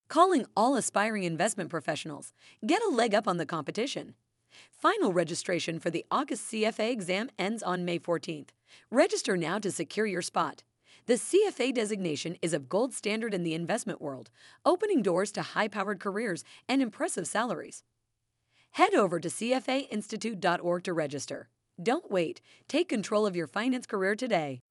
calling all aspiring investment professionals. Get a leg up on the competition. Final registration for the August CFA exam ends on May 14th. Register now to secure your spot. The CFA designation is of gold standard in the investment world, opening doors to high-powered careers and impressive salaries. Head over to cfainstitute.org to register. Don't wait. Take control of your finance career today.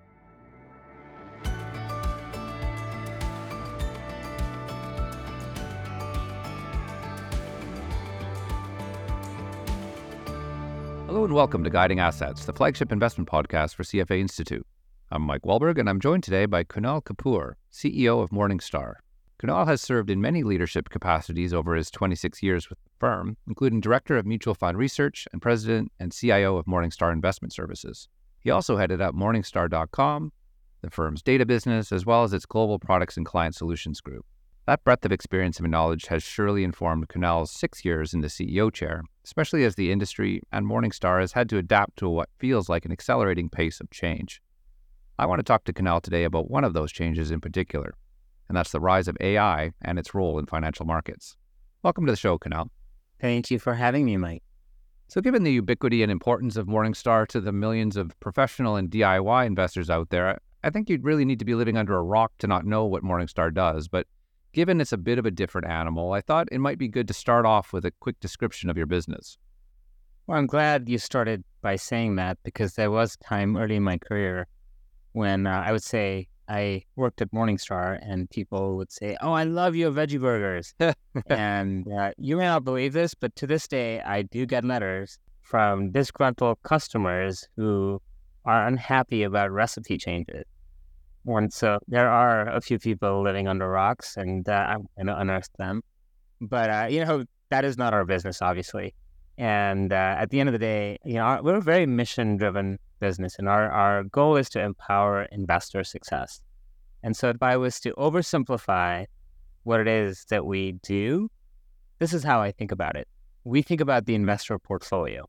Hello and welcome to Guiding Assets, the flagship investment podcast for CFA Institute. I'm Mike Wahlberg, and I'm joined today by Kunal Kapoor, CEO of Morningstar. Kunal has served in many leadership capacities over his 26 years with the firm, including Director of Mutual Fund Research and President and CIO of Morningstar Investment Services. He also headed up Morningstar.com, the firm's data business, as well as its global products and client solutions group. That breadth of experience and knowledge has surely informed Kunal's 6 years in the CEO chair, especially as the industry and Morningstar has had to adapt to what feels like an accelerating pace of change. I want to talk to Kunal today about one of those changes in particular, and that's the rise of AI and its role in financial markets. Welcome to the show, Kunal. Thank you for having me, Mike. So given the ubiquity and importance of Morningstar to the millions of professional and DIY investors out there, I think you'd really need to be living under a rock to not know what Morningstar does, but given it's a bit of a different animal, I thought it might be good to start off with a quick description of your business. Well, I'm glad you started by saying that because there was a time early in my career when I would say I worked at Morningstar and people would say, "Oh, I love your veggie burgers." And you may not believe this, but to this day, I do get letters from disgruntled customers who are unhappy about recipe changes. And so there are a few people living under rocks, and I'm going to unearth them. But, that is not our business, obviously. And at the end of the day, we're a very mission-driven business, and our goal is to empower investor success. And so if I was to oversimplify what it is that we do, this is how I think about it. We think about the investor portfolio,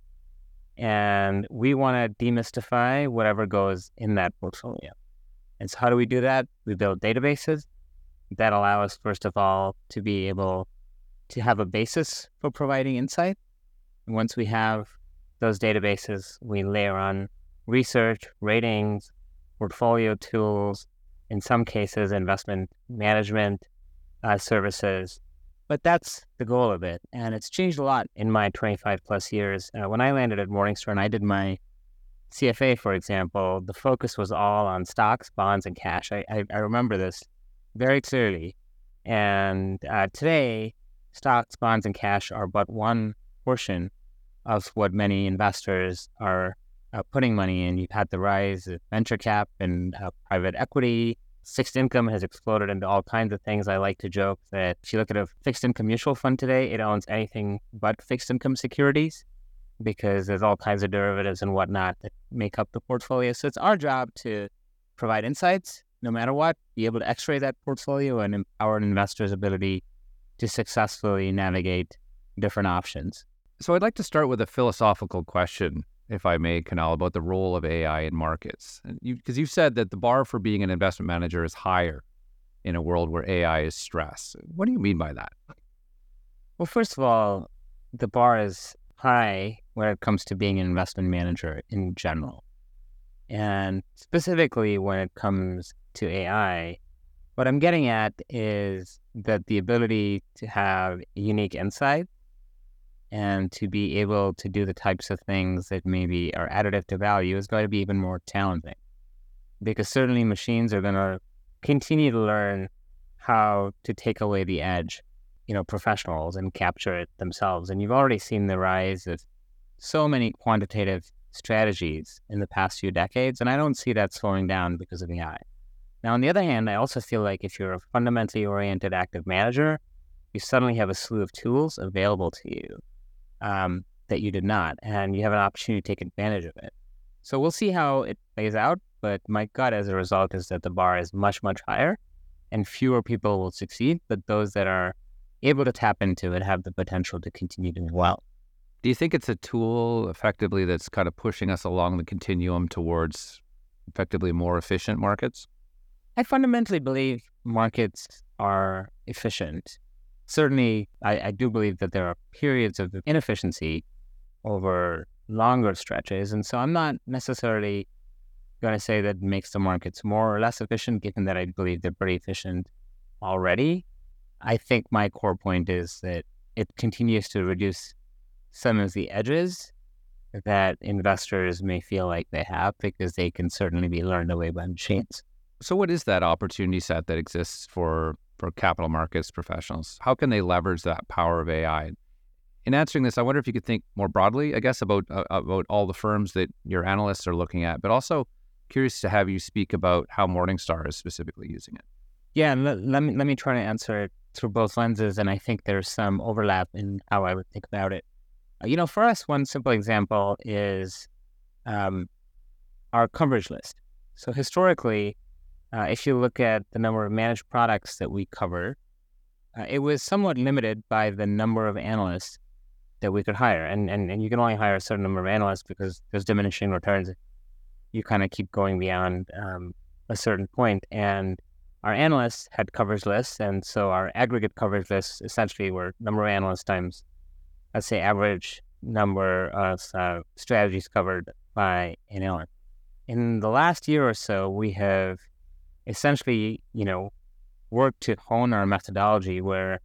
and we want to demystify whatever goes in that portfolio. And so how do we do that? We build databases that allow us, first of all, to be able to have a basis for providing insight. And once we have those databases, we layer on research, ratings, portfolio tools, in some cases, investment management services. But that's the goal of it. And it's changed a lot in my 25 plus years. When I landed at Morningstar and I did my CFA, for example, the focus was all on stocks, bonds, and cash. I remember this very clearly. And today, stocks, bonds, and cash are but one portion of what many investors are putting money in. You've had the rise of venture cap and private equity. Fixed income has exploded into all kinds of things. I like to joke that if you look at a fixed income mutual fund today, it owns anything but fixed income securities, because there's all kinds of derivatives and whatnot that make up the portfolio. So it's our job to provide insights, no matter what, be able to x-ray that portfolio and empower an investor's ability to successfully navigate different options. So I'd like to start with a philosophical question, if I may, Kunal, about the role of AI in markets. Because you've said that the bar for being an investment manager is higher in a world where AI is stressed. What do you mean by that? Well, first of all, the bar is high when it comes to being an investment manager in general. And specifically when it comes to AI, what I'm getting at is that the ability to have unique insight and to be able to do the types of things that maybe are additive to value is going to be even more challenging. Because certainly machines are going to continue to learn how to take away the edge, professionals, and capture it themselves. And you've already seen the rise of so many quantitative strategies in the past few decades, and I don't see that slowing down because of AI. Now, on the other hand, I also feel like if you're a fundamentally oriented active manager, you suddenly have a slew of tools available to you that you did not, and you have an opportunity to take advantage of it. So we'll see how it plays out, but my gut as a result is that the bar is much, much higher, and fewer people will succeed, but those that are able to tap into it have the potential to continue doing well. Do you think it's a tool effectively that's kind of pushing us along the continuum towards effectively more efficient markets? I fundamentally believe markets are efficient. Certainly, I do believe that there are periods of inefficiency over longer stretches. And so I'm not necessarily going to say that makes the markets more or less efficient, given that I believe they're pretty efficient already. I think my core point is that it continues to reduce some of the edges that investors may feel like they have, because they can certainly be learned away by machines. So what is that opportunity set that exists for capital markets professionals? How can they leverage that power of AI? In answering this, I wonder if you could think more broadly, I guess, about all the firms that your analysts are looking at, but also curious to have you speak about how Morningstar is specifically using it. Yeah, and let me try to answer it through both lenses, and I think there's some overlap in how I would think about it. For us, one simple example is our coverage list. So historically, if you look at the number of managed products that we cover, it was somewhat limited by the number of analysts that we could hire. And you can only hire a certain number of analysts because there's diminishing returns. You kind of keep going beyond a certain point. And our analysts had coverage lists. And so our aggregate coverage lists essentially were number of analysts times, let's say, average number of strategies covered by an analyst. In the last year or so, we have essentially, worked to hone our methodology where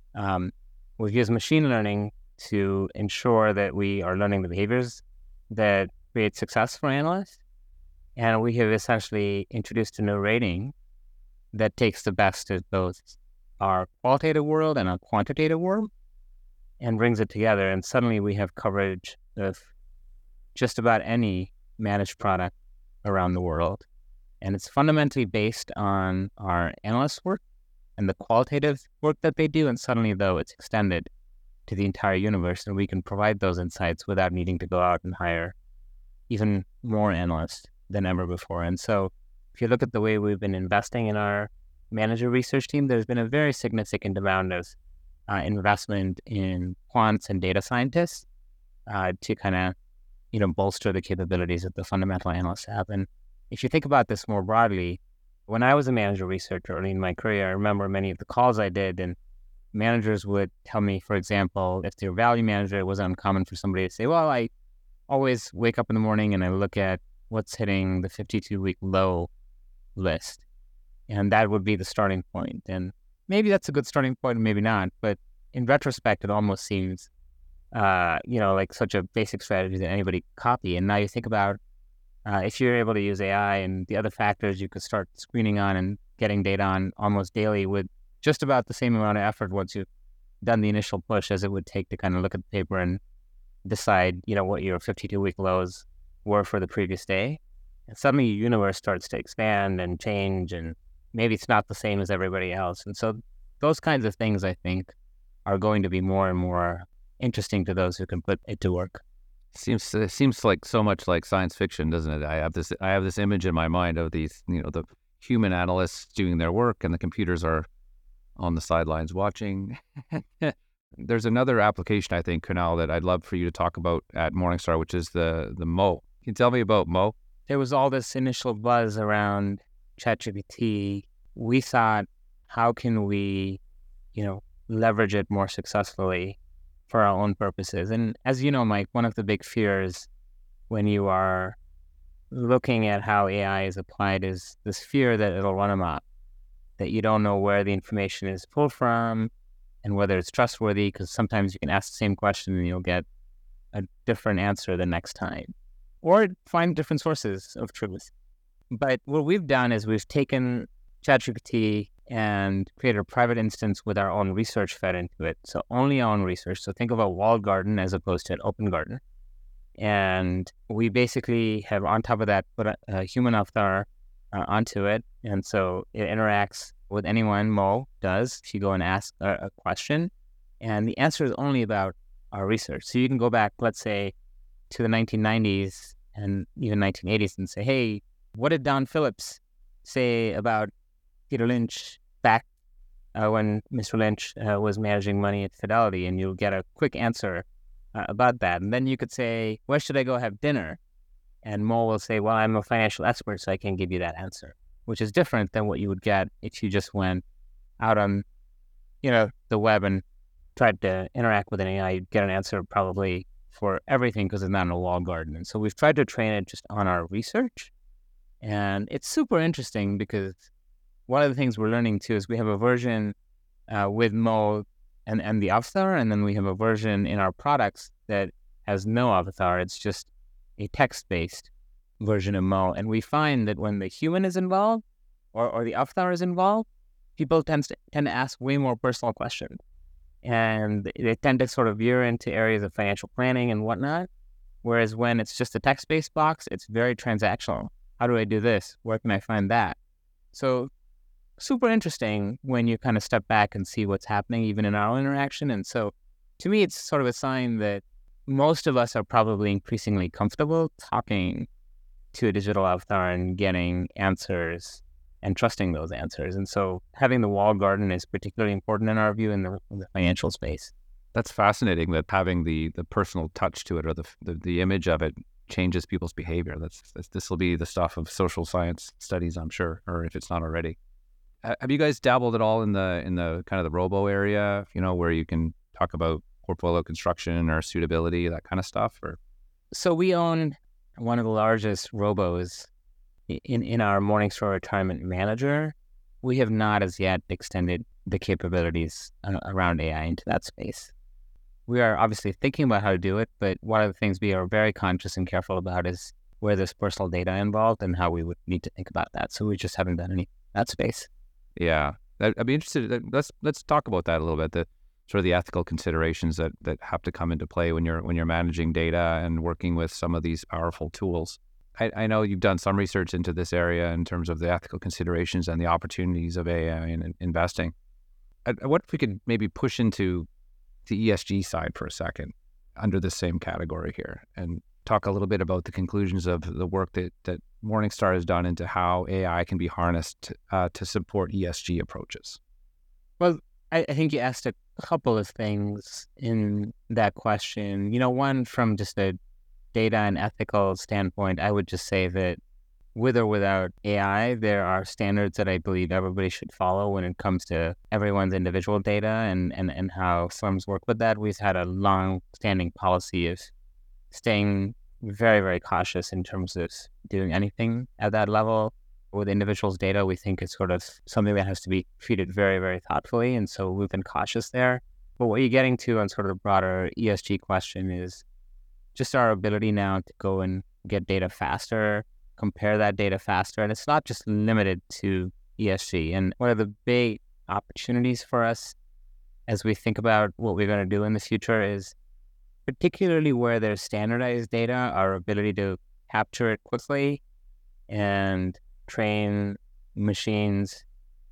we've used machine learning to ensure that we are learning the behaviors that create success for analysts. And we have essentially introduced a new rating that takes the best of both our qualitative world and our quantitative world and brings it together. And suddenly we have coverage of just about any managed product around the world. And it's fundamentally based on our analyst work and the qualitative work that they do. And suddenly, though, it's extended to the entire universe, and we can provide those insights without needing to go out and hire even more analysts than ever before. And so if you look at the way we've been investing in our manager research team, there's been a very significant amount of investment in quants and data scientists to kind of, bolster the capabilities that the fundamental analysts have. And if you think about this more broadly, when I was a manager researcher early in my career, I remember many of the calls I did, and managers would tell me, for example, if they're a value manager, it wasn't uncommon for somebody to say, well, I always wake up in the morning and I look at what's hitting the 52-week low list. And that would be the starting point. And maybe that's a good starting point, maybe not. But in retrospect, it almost seems, like such a basic strategy that anybody could copy. And now you think about if you're able to use AI and the other factors you could start screening on and getting data on almost daily with just about the same amount of effort once you've done the initial push as it would take to kind of look at the paper and decide, what your 52-week lows were for the previous day. And suddenly your universe starts to expand and change, and maybe it's not the same as everybody else. And so those kinds of things, I think, are going to be more and more interesting to those who can put it to work. Seems like so much like science fiction, doesn't it? I have this image in my mind of these, the human analysts doing their work and the computers are on the sidelines watching. There's another application, I think, Kunal, that I'd love for you to talk about at Morningstar, which is the Mo. Can you tell me about Mo? There was all this initial buzz around ChatGPT. We thought, how can we, leverage it more successfully for our own purposes? And as you know, Mike, one of the big fears when you are looking at how AI is applied is this fear that it'll run amok, that you don't know where the information is pulled from and whether it's trustworthy, because sometimes you can ask the same question and you'll get a different answer the next time, or find different sources of truth. But what we've done is we've taken ChatGPT and created a private instance with our own research fed into it. So only our own research. So think of a walled garden as opposed to an open garden. And we basically have on top of that put a human avatar onto it. And so it interacts with anyone, Mo does. If you go and ask a question, and the answer is only about our research. So you can go back, let's say, to the 1990s and even 1980s and say, hey, what did Don Phillips say about Peter Lynch back when Mr. Lynch was managing money at Fidelity? And you'll get a quick answer about that. And then you could say, where should I go have dinner? And Mo will say, well, I'm a financial expert, so I can't give you that answer, which is different than what you would get if you just went out on, the web and tried to interact with an AI, you'd get an answer probably for everything because it's not in a walled garden. And so we've tried to train it just on our research. And it's super interesting because one of the things we're learning too is we have a version with Mo and the avatar, and then we have a version in our products that has no avatar. It's just a text-based version of Mo. And we find that when the human is involved or the avatar is involved, people tend to ask way more personal questions. And they tend to sort of veer into areas of financial planning and whatnot. Whereas when it's just a text-based box, it's very transactional. How do I do this? Where can I find that? So super interesting when you kind of step back and see what's happening even in our interaction. And so to me, it's sort of a sign that most of us are probably increasingly comfortable talking to a digital avatar and getting answers and trusting those answers. And so having the walled garden is particularly important in our view in the financial space. That's fascinating that having the personal touch to it or the image of it changes people's behavior. This will be the stuff of social science studies, I'm sure, or if it's not already. Have you guys dabbled at all in the kind of the robo area, where you can talk about portfolio construction or suitability, that kind of stuff? Or so we own one of the largest robos in our Morningstar Retirement Manager. We have not as yet extended the capabilities around AI into that space. We are obviously thinking about how to do it, but one of the things we are very conscious and careful about is where there's personal data involved and how we would need to think about that. So we just haven't done any in that space. Yeah, I'd be interested. Let's talk about that a little bit. The sort of the ethical considerations that have to come into play when you're managing data and working with some of these powerful tools. I know you've done some research into this area in terms of the ethical considerations and the opportunities of AI in investing. What if we could maybe push into the ESG side for a second under the same category here and talk a little bit about the conclusions of the work that Morningstar has done into how AI can be harnessed to support ESG approaches? Well, I think you asked a couple of things in that question. One from just a data and ethical standpoint, I would just say that with or without AI, there are standards that I believe everybody should follow when it comes to everyone's individual data and how firms work with that. We've had a long-standing policy of staying very, very cautious in terms of doing anything at that level. With individuals' data, we think it's sort of something that has to be treated very, very thoughtfully. And so we've been cautious there. But what you're getting to on sort of the broader ESG question is just our ability now to go and get data faster, compare that data faster. And it's not just limited to ESG. And one of the big opportunities for us as we think about what we're going to do in the future is particularly where there's standardized data, our ability to capture it quickly and train machines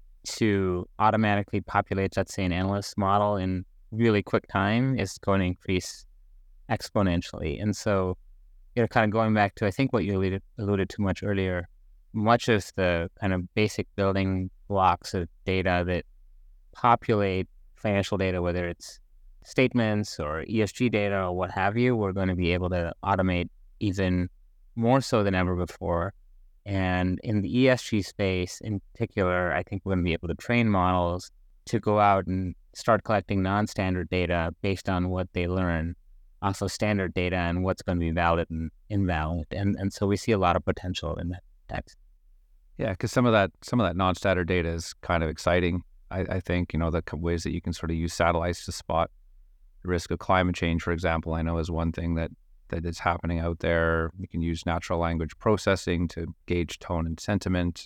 to automatically populate, let's say, an analyst model in really quick time is going to increase exponentially. And so, kind of going back to, I think, what you alluded to much earlier, much of the kind of basic building blocks of data that populate financial data, whether it's statements or ESG data or what have you, we're going to be able to automate even more so than ever before. And in the ESG space in particular, I think we're going to be able to train models to go out and start collecting non-standard data based on what they learn off of standard data and what's going to be valid and invalid. And so we see a lot of potential in that text. Yeah, because some of that non-standard data is kind of exciting. I think, the ways that you can sort of use satellites to spot the risk of climate change, for example, I know is one thing that is happening out there. You can use natural language processing to gauge tone and sentiment.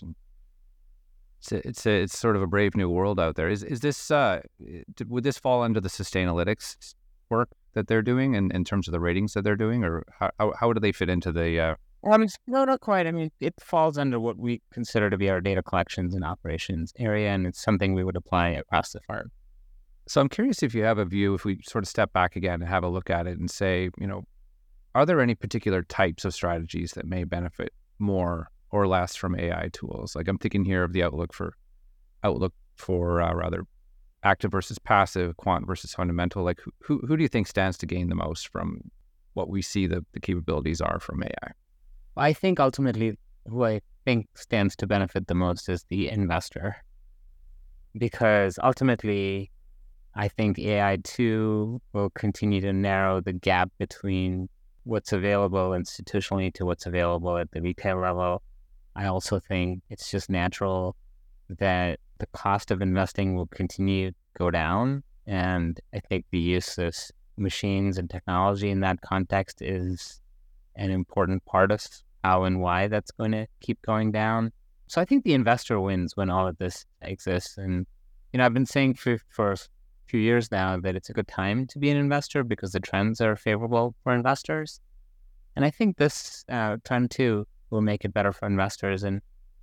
It's sort of a brave new world out there. Is this would this fall under the Sustainalytics work that they're doing in terms of the ratings that they're doing, or how do they fit into the? No, not quite. I mean, it falls under what we consider to be our data collections and operations area, and it's something we would apply across the firm. So I'm curious if you have a view, if we sort of step back again and have a look at it and say, are there any particular types of strategies that may benefit more or less from AI tools? Like I'm thinking here of the outlook for rather active versus passive, quant versus fundamental. Like who do you think stands to gain the most from what we see the capabilities are from AI? I think ultimately who I think stands to benefit the most is the investor. because ultimately, I think AI too will continue to narrow the gap between what's available institutionally to what's available at the retail level. I also think it's just natural that the cost of investing will continue to go down. And I think the use of machines and technology in that context is an important part of how and why that's going to keep going down. So I think the investor wins when all of this exists. And, I've been saying for a few years now that it's a good time to be an investor because the trends are favorable for investors. And I think this trend too will make it better for investors. And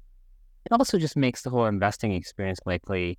it also just makes the whole investing experience likely,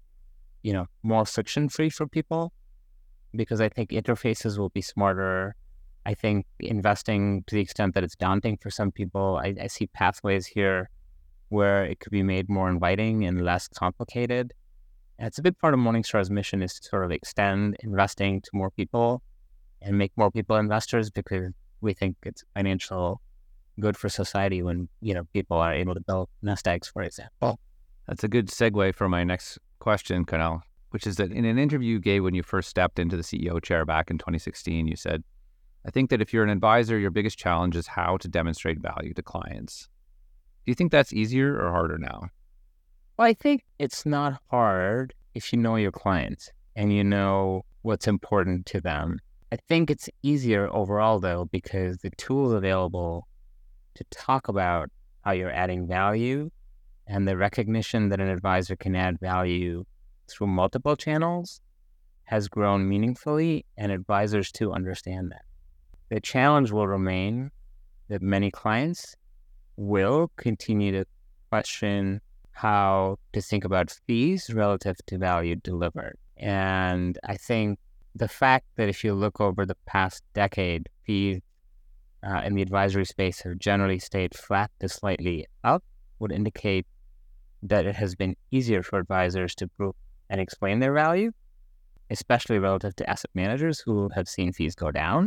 more friction-free for people, because I think interfaces will be smarter. I think investing, to the extent that it's daunting for some people, I see pathways here where it could be made more inviting and less complicated. And it's a big part of Morningstar's mission is to sort of extend investing to more people and make more people investors, because we think it's financial good for society when, people are able to build nest eggs, for example. That's a good segue for my next question, Kunal, which is that in an interview you gave when you first stepped into the CEO chair back in 2016, you said, "I think that if you're an advisor, your biggest challenge is how to demonstrate value to clients." Do you think that's easier or harder now? Well, I think it's not hard if you know your clients and you know what's important to them. I think it's easier overall, though, because the tools available to talk about how you're adding value and the recognition that an advisor can add value through multiple channels has grown meaningfully, and advisors too understand that. The challenge will remain that many clients will continue to question how to think about fees relative to value delivered. And I think the fact that if you look over the past decade, fees in the advisory space have generally stayed flat to slightly up would indicate that it has been easier for advisors to prove and explain their value, especially relative to asset managers who have seen fees go down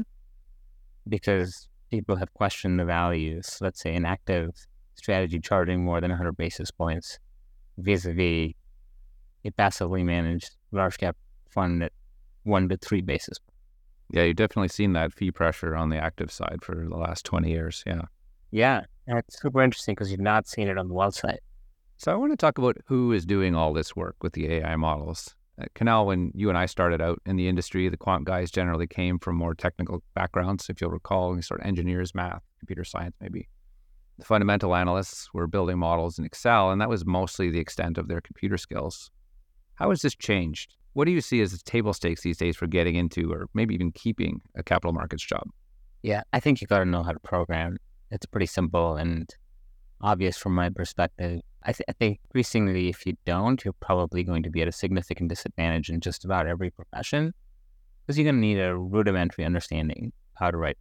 because people have questioned the values. Let's say an active strategy charging more than 100 basis points vis-a-vis a passively managed large cap fund at 1 to 3 basis points. Yeah, you've definitely seen that fee pressure on the active side for the last 20 years. Yeah. Yeah. And it's super interesting because you've not seen it on the wealth side. So I want to talk about who is doing all this work with the AI models. Kunal, when you and I started out in the industry, the quant guys generally came from more technical backgrounds. If you'll recall, sort of engineers, math, computer science, maybe. The fundamental analysts were building models in Excel, and that was mostly the extent of their computer skills. How has this changed? What do you see as table stakes these days for getting into or maybe even keeping a capital markets job? Yeah, I think you got to know how to program. It's pretty simple and obvious from my perspective. I think increasingly, if you don't, you're probably going to be at a significant disadvantage in just about every profession because you're going to need a rudimentary understanding of how to write.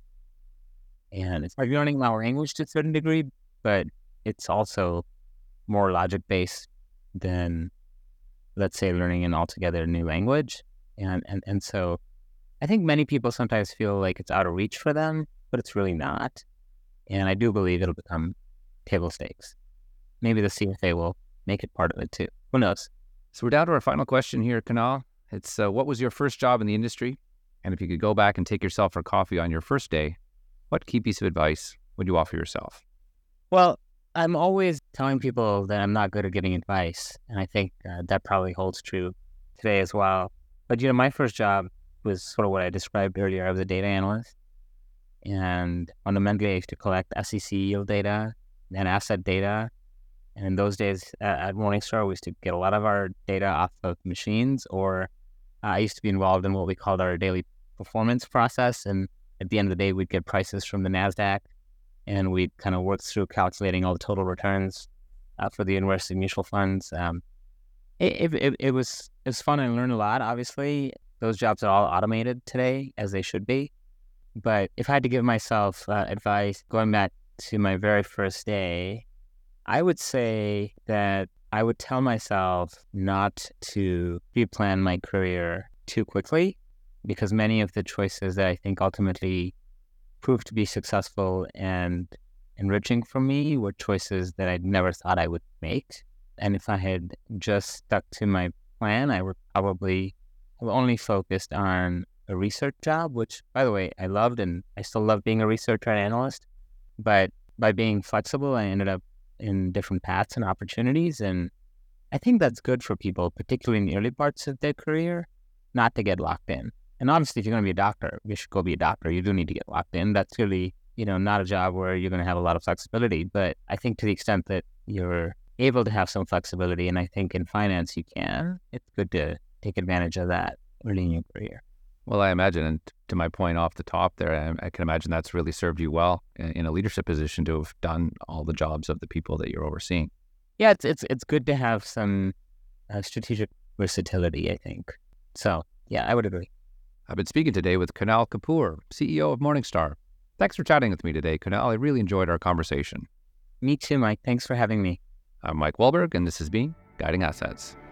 And it's like learning our language to a certain degree, but it's also more logic-based than, let's say, learning an altogether new language. And so I think many people sometimes feel like it's out of reach for them, but it's really not. And I do believe it'll become table stakes. Maybe the CFA will make it part of it too. Who knows? So we're down to our final question here, Kunal. It's what was your first job in the industry? And if you could go back and take yourself for coffee on your first day, what key piece of advice would you offer yourself? Well, I'm always telling people that I'm not good at giving advice. And I think that probably holds true today as well. But, my first job was sort of what I described earlier. I was a data analyst. And fundamentally, I used to collect SEC yield data and asset data. And in those days at Morningstar, we used to get a lot of our data off of machines, or I used to be involved in what we called our daily performance process. And at the end of the day, we'd get prices from the NASDAQ, and we'd kind of work through calculating all the total returns for the invested mutual funds. It was fun. I learned a lot, obviously. Those jobs are all automated today, as they should be. But if I had to give myself advice going back to my very first day, I would say that I would tell myself not to pre-plan my career too quickly, because many of the choices that I think ultimately proved to be successful and enriching for me were choices that I'd never thought I would make. And if I had just stuck to my plan, I would probably have only focused on a research job, which, by the way, I loved and I still love being a researcher and analyst. But by being flexible, I ended up in different paths and opportunities. And I think that's good for people, particularly in the early parts of their career, not to get locked in. And obviously, if you're going to be a doctor, you should go be a doctor. You do need to get locked in. That's really, not a job where you're going to have a lot of flexibility. But I think to the extent that you're able to have some flexibility, and I think in finance you can, it's good to take advantage of that early in your career. Well, I imagine, and to my point off the top there, I can imagine that's really served you well in a leadership position to have done all the jobs of the people that you're overseeing. Yeah, it's good to have some strategic versatility, I think. So, yeah, I would agree. I've been speaking today with Kunal Kapoor, CEO of Morningstar. Thanks for chatting with me today, Kunal. I really enjoyed our conversation. Me too, Mike. Thanks for having me. I'm Mike Wahlberg, and this has been Guiding Assets.